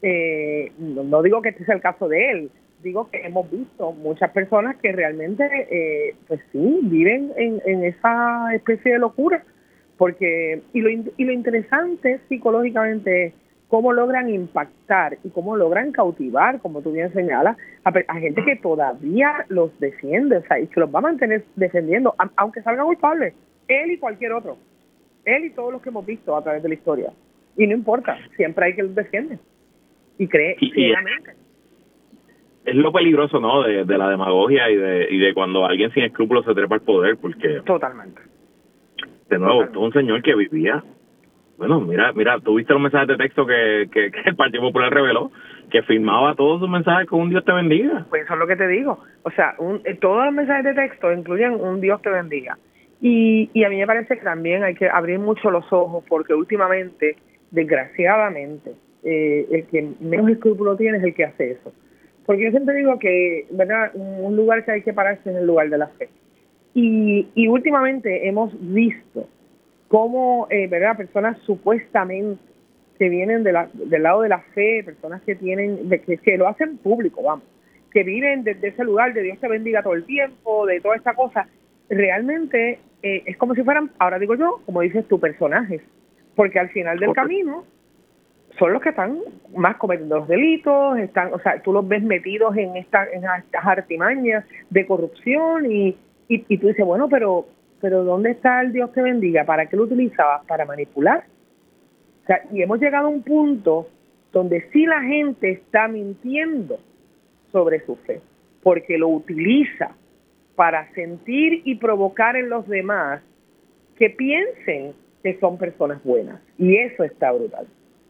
Speaker 3: No digo que este sea el caso de él, digo que hemos visto muchas personas que realmente, pues sí, viven en esa especie de locura, porque y lo interesante psicológicamente es cómo logran impactar y cómo logran cautivar, como tú bien señalas, a gente que todavía los defiende, o sea, y se los va a mantener defendiendo, aunque salga culpable, él y cualquier otro, él y todos los que hemos visto a través de la historia, y no importa, siempre hay que los defiende, y cree ciegamente.
Speaker 1: Es lo peligroso, ¿no?, de la demagogia y de cuando alguien sin escrúpulos se trepa al poder, porque...
Speaker 3: Totalmente.
Speaker 1: De nuevo, todo un señor que vivía... Bueno, mira, tú viste los mensajes de texto que el Partido Popular reveló, que firmaba todos sus mensajes con un Dios te bendiga.
Speaker 3: Pues eso es lo que te digo. O sea, todos los mensajes de texto incluyen un Dios te bendiga. Y a mí me parece que también hay que abrir mucho los ojos, porque últimamente, desgraciadamente, el que menos escrúpulo tiene es el que hace eso. Porque yo siempre digo que, ¿verdad?, un lugar que hay que pararse es el lugar de la fe. Y últimamente hemos visto cómo, ¿verdad?, personas supuestamente que vienen del lado de la fe, personas que que lo hacen público, vamos, que viven desde ese lugar de Dios te bendiga todo el tiempo, de toda esta cosa, realmente es como si fueran, ahora digo yo, como dices tú, personajes, porque al final del camino son los que están más cometiendo los delitos, están, o sea, tú los ves metidos en estas artimañas de corrupción y tú dices, bueno, pero ¿dónde está el Dios te bendiga? ¿Para qué lo utilizabas? Para manipular. O sea, y hemos llegado a un punto donde sí la gente está mintiendo sobre su fe, porque lo utiliza para sentir y provocar en los demás que piensen que son personas buenas. Y eso está brutal.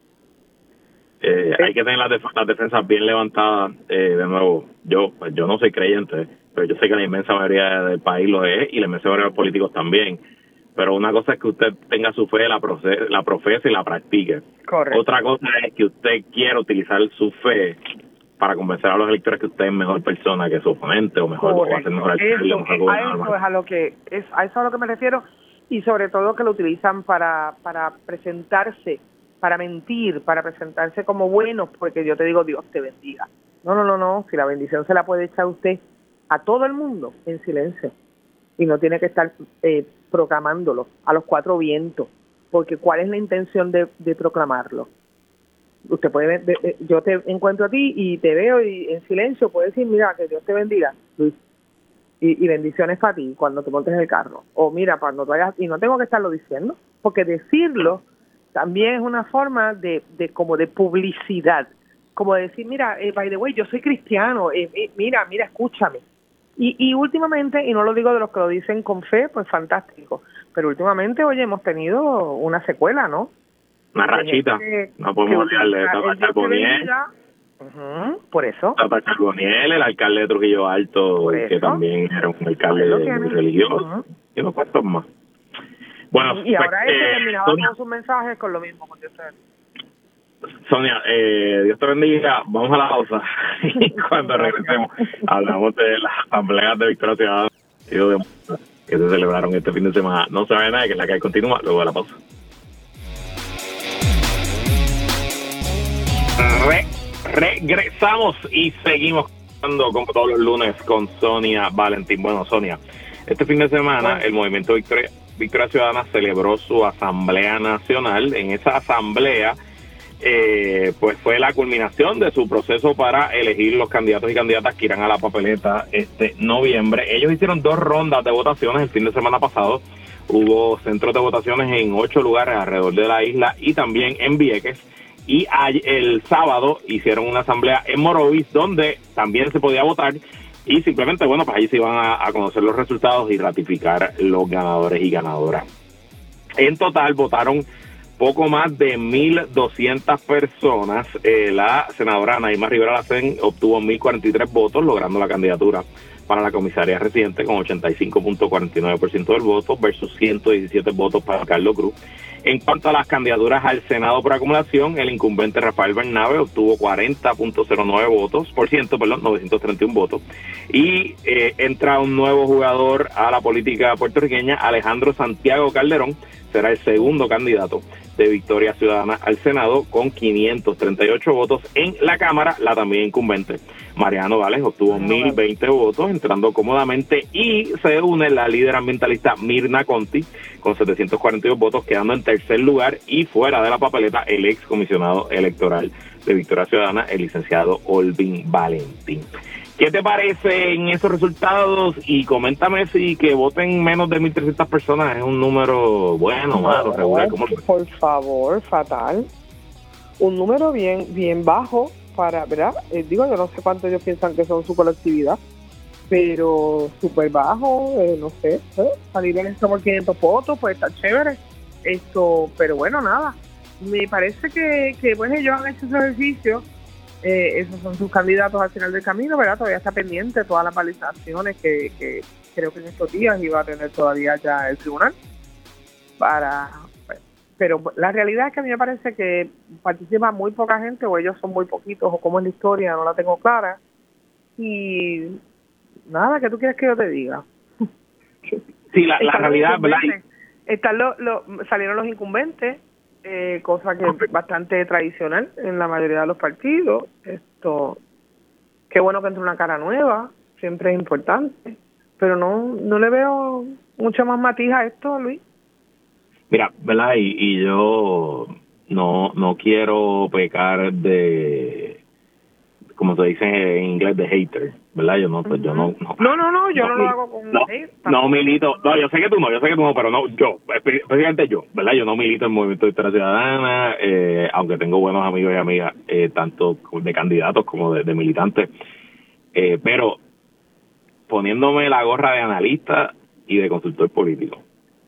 Speaker 1: Hay que tener las defensas bien levantadas. De nuevo, yo no soy creyente, pero yo sé que la inmensa mayoría del país lo es y la inmensa mayoría de los políticos también. Pero una cosa es que usted tenga su fe, la profese y la practique.
Speaker 3: Correcto.
Speaker 1: Otra cosa es que usted quiera utilizar su fe para convencer a los electores que usted es mejor persona que su oponente o mejor o va a ser mejor alcalde, mejor gobernador.
Speaker 3: A eso es a lo que me refiero, y sobre todo que lo utilizan para presentarse, para mentir, para presentarse como buenos, porque yo te digo, Dios te bendiga. No, si la bendición se la puede echar usted a todo el mundo en silencio y no tiene que estar proclamándolo a los cuatro vientos, porque ¿cuál es la intención de proclamarlo? Usted puede ver, yo te encuentro a ti y te veo y en silencio puedes decir, mira, que Dios te bendiga, Luis, y bendiciones para ti cuando te montes en el carro, o mira, cuando tú vayas, y no tengo que estarlo diciendo, porque decirlo también es una forma de como de publicidad, como de decir, mira, by the way, yo soy cristiano, mira, escúchame. Y últimamente, y no lo digo de los que lo dicen con fe, pues fantástico, pero últimamente, oye, hemos tenido una secuela, ¿no?
Speaker 1: Una rachita, no podemos olvidarle Tata Charboniel.
Speaker 3: Por eso.
Speaker 1: Tata Charboniel, el alcalde de Trujillo Alto, que también era un alcalde muy religioso, y unos cuantos más. Bueno,
Speaker 3: y ahora terminaba todos sus mensajes con lo mismo, con Dios te bendiga.
Speaker 1: Sonia, Dios te bendiga, vamos a la pausa y cuando regresemos hablamos de las asambleas de Victoria Ciudadana que se celebraron este fin de semana. No se vaya nada, que la que continúa luego de la pausa. Regresamos y seguimos como todos los lunes con Sonia Valentín. Bueno, Sonia, este fin de semana el Movimiento Victoria Ciudadana celebró su Asamblea Nacional. En esa asamblea pues fue la culminación de su proceso para elegir los candidatos y candidatas que irán a la papeleta este noviembre. Ellos hicieron 2 rondas de votaciones el fin de semana pasado. Hubo centros de votaciones en 8 lugares alrededor de la isla y también en Vieques. Y el sábado hicieron una asamblea en Morovis donde también se podía votar y simplemente, bueno, pues allí se iban a conocer los resultados y ratificar los ganadores y ganadoras. En total votaron poco más de 1,200 personas. La senadora Naima Rivera Lacén obtuvo 1,043 votos, logrando la candidatura para la comisaría residente con 85.49% del voto versus 117 votos para Carlos Cruz. En cuanto a las candidaturas al Senado por acumulación, el incumbente Rafael Bernabe obtuvo 40.09%, 931 votos. Y entra un nuevo jugador a la política puertorriqueña, Alejandro Santiago Calderón, será el segundo candidato de Victoria Ciudadana al Senado con 538 votos. En la Cámara, la también incumbente Mariano Vales obtuvo 1,020 votos, entrando cómodamente, y se une la líder ambientalista Mirna Conti con 742 votos, quedando en tercer lugar, y fuera de la papeleta el ex comisionado electoral de Victoria Ciudadana, el licenciado Olvin Valentín. ¿Qué te parecen esos resultados? Y coméntame si que voten menos de 1,300 personas es un número bueno, malo, regular. ¿Cómo lo ves?
Speaker 3: Por favor, fatal. Un número bien bajo para, ¿verdad? Digo, yo no sé cuánto ellos piensan que son su colectividad, pero súper bajo, no sé, salir en esto por 500 votos, pues está chévere. Pero bueno, nada. Me parece que pues ellos han hecho ese ejercicio. Esos son sus candidatos al final del camino, ¿verdad? Todavía está pendiente todas las validaciones que creo que en estos días iba a tener todavía ya el tribunal pero la realidad es que a mí me parece que participa muy poca gente, o ellos son muy poquitos, o como es la historia, no la tengo clara. Y nada, ¿qué tú quieres que yo te diga?
Speaker 1: Sí, la realidad, ¿verdad?
Speaker 3: Salieron los incumbentes, cosa que es bastante tradicional en la mayoría de los partidos. Qué bueno que entre una cara nueva, siempre es importante, pero no le veo mucho más matiz a esto, Luis.
Speaker 1: Mira, ¿verdad? Y yo no quiero pecar de, como se dice en inglés, de hater, ¿verdad? Yo no, pues yo no
Speaker 3: yo no lo hago con
Speaker 1: no milito, no, yo sé que tú no, pero no, yo, especialmente yo, ¿verdad? Yo no milito en el Movimiento de Victoria Ciudadana, aunque tengo buenos amigos y amigas, tanto de candidatos como de militantes, pero poniéndome la gorra de analista y de consultor político.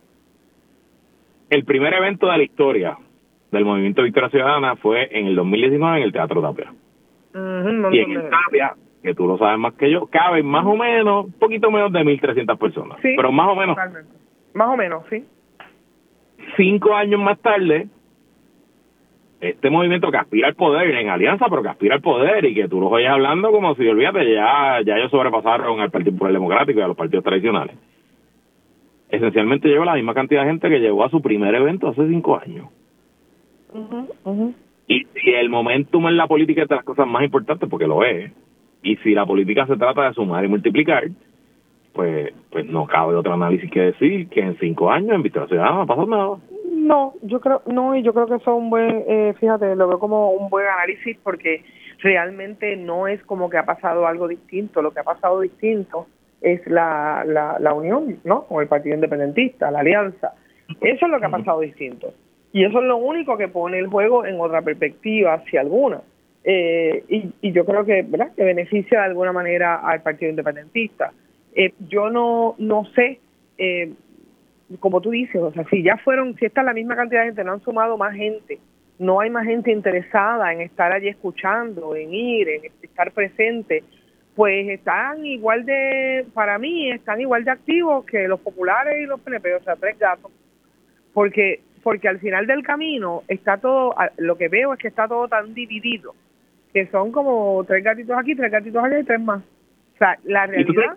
Speaker 1: El primer evento de la historia del Movimiento de Victoria Ciudadana fue en el 2019 en el Teatro Tapia. Y en el Tapia, que tú lo sabes más que yo, caben más o menos, un poquito menos de 1.300 personas.
Speaker 3: Sí,
Speaker 1: pero más o menos.
Speaker 3: Totalmente. Más o menos, sí.
Speaker 1: 5 años más tarde, este movimiento que aspira al poder, en alianza, pero que aspira al poder, y que tú los oyes hablando como si, olvídate, ya ellos sobrepasaron al Partido Popular Democrático y a los partidos tradicionales. Esencialmente lleva la misma cantidad de gente que llegó a su primer evento hace 5 años. Y el momentum en la política es de las cosas más importantes, porque lo es. Y si la política se trata de sumar y multiplicar, pues no cabe otro análisis que decir que en 5 años en Victoria Ciudadana no ha pasado nada.
Speaker 3: No, yo creo que eso es un buen, fíjate, lo veo como un buen análisis, porque realmente no es como que ha pasado algo distinto. Lo que ha pasado distinto es la unión, ¿no? Con el Partido Independentista, la alianza. Eso es lo que ha pasado distinto. Y eso es lo único que pone el juego en otra perspectiva, si alguna. Y yo creo que, ¿verdad?, que beneficia de alguna manera al Partido Independentista. Yo no sé, como tú dices, o sea, si esta es la misma cantidad de gente, no han sumado más gente, no hay más gente interesada en estar allí escuchando, en ir, en estar presente, pues para mí están igual de activos que los populares y los PNP, o sea, 3 gatos, porque al final del camino está todo, lo que veo es que está todo tan dividido, que son como 3 gatitos aquí, 3 gatitos allá y 3 más. O sea, la realidad...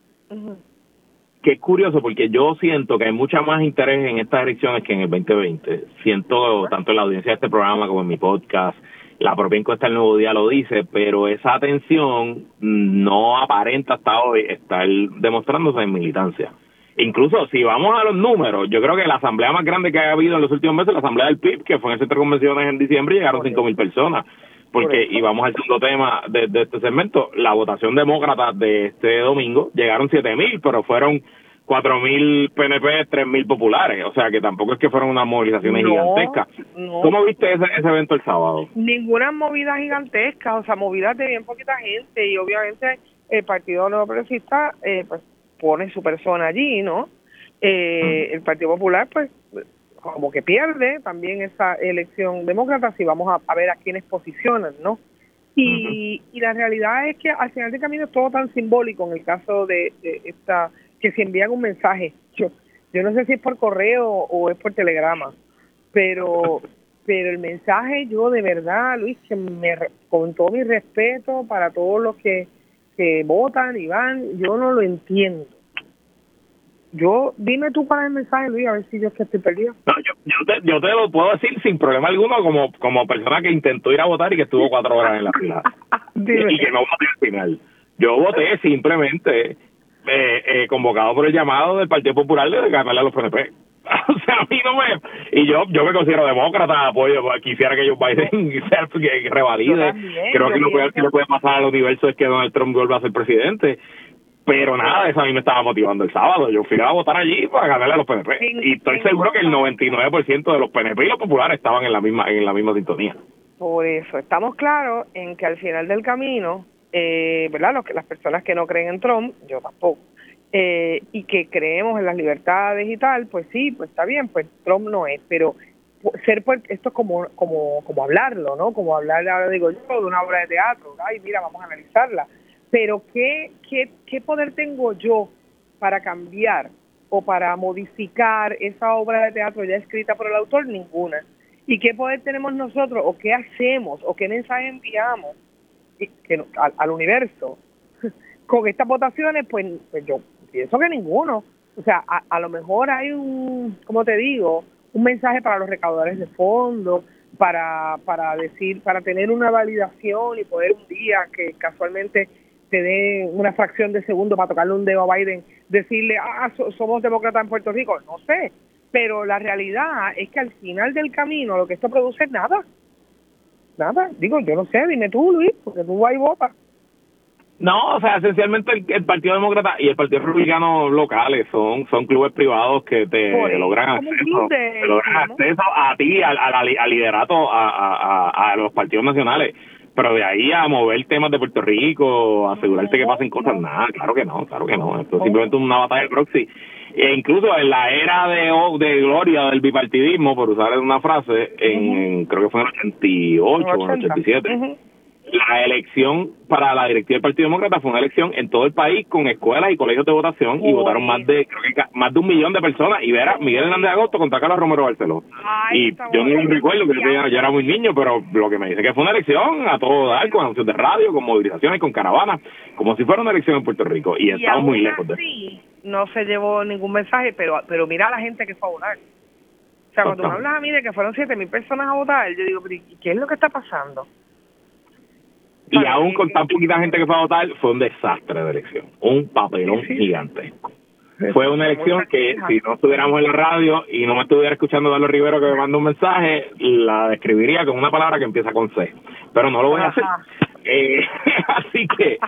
Speaker 1: Que es curioso, porque yo siento que hay mucha más interés en estas elecciones que en el 2020. Siento, tanto en la audiencia de este programa como en mi podcast, la propia encuesta del Nuevo Día lo dice, pero esa atención no aparenta hasta hoy estar demostrándose en militancia. Incluso si vamos a los números, yo creo que la asamblea más grande que ha habido en los últimos meses, la asamblea del PIB, que fue en el centro de convenciones en diciembre, llegaron 5.000 personas. Porque, y vamos al segundo tema de este segmento, la votación demócrata de este domingo, llegaron 7.000, pero fueron 4.000 PNP, 3.000 populares, o sea que tampoco es que fueron unas movilizaciones gigantescas. No. ¿Cómo viste ese evento el sábado?
Speaker 3: Ninguna movida gigantesca, o sea, movidas de bien poquita gente, y obviamente el Partido Nuevo Progresista pues pone su persona allí, ¿no? El Partido Popular pues como que pierde también esa elección demócrata, si vamos a ver a quiénes posicionan, ¿no? Y la realidad es que al final del camino es todo tan simbólico en el caso de esta, que se envían un mensaje. Yo no sé si es por correo o es por telegrama, pero el mensaje, yo de verdad, Luis, que con todo mi respeto para todos los que votan y van, yo no lo entiendo. Dime tú cuál es el mensaje, Luis, a ver si yo es que estoy perdido.
Speaker 1: No, yo te lo puedo decir sin problema alguno, como persona que intentó ir a votar y que estuvo 4 horas en la fila. y que no voté al final. Yo voté simplemente convocado por el llamado del Partido Popular de ganarle a los PNP. O sea, a mí no me... Y yo me considero demócrata, apoyo, quisiera que Joe Biden que revalide. Creo que lo puede pasar al universo es que Donald Trump vuelva a ser presidente. Pero nada, eso a mí me estaba motivando el sábado. Yo fui a votar allí para ganarle a los PNP. Y estoy seguro que el 99% de los PNP y los populares estaban en la misma sintonía.
Speaker 3: Por eso, estamos claros en que al final del camino, ¿verdad? Las personas que no creen en Trump, yo tampoco, y que creemos en las libertades y tal, pues sí, pues está bien, pues Trump no es, pero esto es como hablarlo, ¿no? Como hablar, ahora digo yo, de una obra de teatro. Ay, mira, vamos a analizarla. Pero ¿qué poder tengo yo para cambiar o para modificar esa obra de teatro ya escrita por el autor? Ninguna. ¿Y qué poder tenemos nosotros o qué hacemos o qué mensaje enviamos al universo con estas votaciones? Pues yo pienso que ninguno. O sea, a lo mejor hay un mensaje para los recaudadores de fondos, para tener una validación y poder un día que casualmente te dé una fracción de segundo para tocarle un dedo a Biden, decirle, somos demócratas en Puerto Rico, no sé, pero la realidad es que al final del camino lo que esto produce es nada, digo, yo no sé, dime tú, Luis, porque tú vas y votas.
Speaker 1: No, o sea, esencialmente el Partido Demócrata y el Partido Republicano locales son clubes privados que te logran acceso a ti, al liderato, a los partidos nacionales. Pero de ahí a mover temas de Puerto Rico, asegurarte que pasen cosas, nada, claro que no. Esto es simplemente una batalla de proxy. E incluso en la era de gloria del bipartidismo, por usar una frase, creo que fue en el 88 o en el 87, la elección para la directiva del Partido Demócrata fue una elección en todo el país con escuelas y colegios de votación y votaron más de 1 millón de personas y ver a Miguel Hernández Agosto contra Carlos Romero Barceló. Y yo no recuerdo que yo era muy niño, pero lo que me dice que fue una elección a todo dar, con anuncios de radio, con movilizaciones, con caravanas, como si fuera una elección en Puerto Rico, y estamos muy lejos de eso.
Speaker 3: No se llevó ningún mensaje, pero mira a la gente que fue a votar. O sea, cuando me hablas a mí de que fueron 7,000 personas a votar, yo digo, pero ¿qué es lo que está pasando?
Speaker 1: Y aún con tan poquita gente que fue a votar, fue un desastre de elección, un papelón gigantesco. Fue una elección que si no estuviéramos en la radio y no me estuviera escuchando Darlo Rivero que me manda un mensaje, la describiría con una palabra que empieza con C, pero no lo voy a hacer. Así que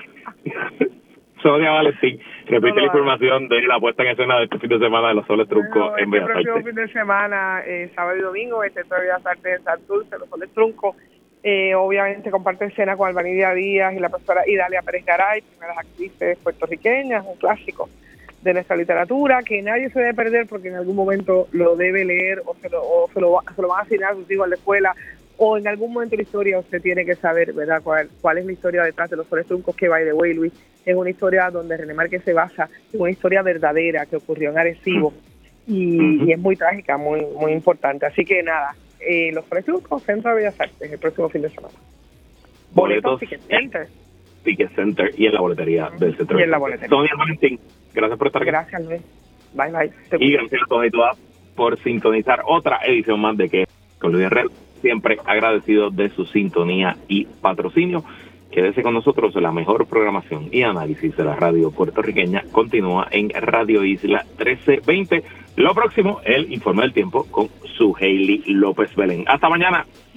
Speaker 1: Sonia Valentín, repite la información de la puesta en escena de este fin de semana de los Soles Truncos en Bellas Artes. El próximo fin de semana, sábado y domingo, el Centro de Bellas Artes en Santurce, los Soles Truncos. Obviamente comparte escena con Albanidia Díaz y la profesora Idalia Pérez Garay, primeras actrices puertorriqueñas, un clásico de nuestra literatura que nadie se debe perder porque en algún momento lo debe leer o se lo van a asignar a sus hijos en la escuela, o en algún momento de la historia usted tiene que saber, ¿verdad?, cuál es la historia detrás de los Soles Truncos, que, by the way, Luis, es una historia donde René Márquez se basa en una historia verdadera que ocurrió en Arecibo y es muy trágica, muy muy importante. Así que nada, los Soles Truncos, Centro de Bellas Artes, el próximo fin de semana. Boletos
Speaker 3: Ticket Center.
Speaker 1: Ticket Center y en la boletería del Centro. Y en la boletería. Sonia Valentín, gracias por estar aquí.
Speaker 3: Gracias, Luis. Bye, bye.
Speaker 1: Y gracias a todos y todas por sintonizar otra edición más de Que con Luis Herrero. Siempre agradecido de su sintonía y patrocinio. Quédese con nosotros, la mejor programación y análisis de la radio puertorriqueña continúa en Radio Isla 1320. Lo próximo, el informe del tiempo con su Hailey López Belén. Hasta mañana.